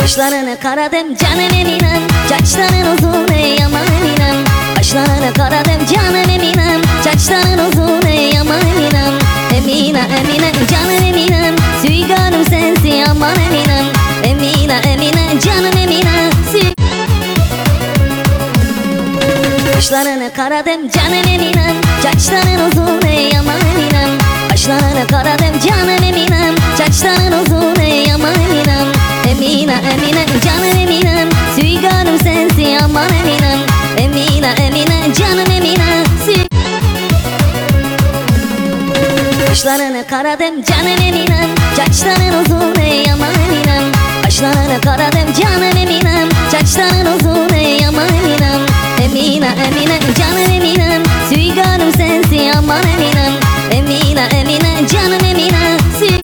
Kaşlarını karadım canım Eminem, saçların uzun ey aman Eminem. Kaşlarını karadım canım Eminem, saçların uzun ey aman Eminem. Emine Emine canım Eminem, süiganım sensin aman Eminem. Emine Emine canım Emine, kaşlarını karadım canım Eminem, saçların uzun ey aman Eminem. Kaşlarını karadım canım Eminem, saçların uzun ey aman Eminem. Emine Emine canım Eminem, süiganım sensin aman Eminem. Emine Emine canım Emine, kaşlarını karadım canım Eminem, saçların uzun ey aman Eminem. Kaşlarını karadım canım Eminem, saçların uzun ey aman Eminem. Emine Emine canım Eminem, süiganım sensin aman Eminem.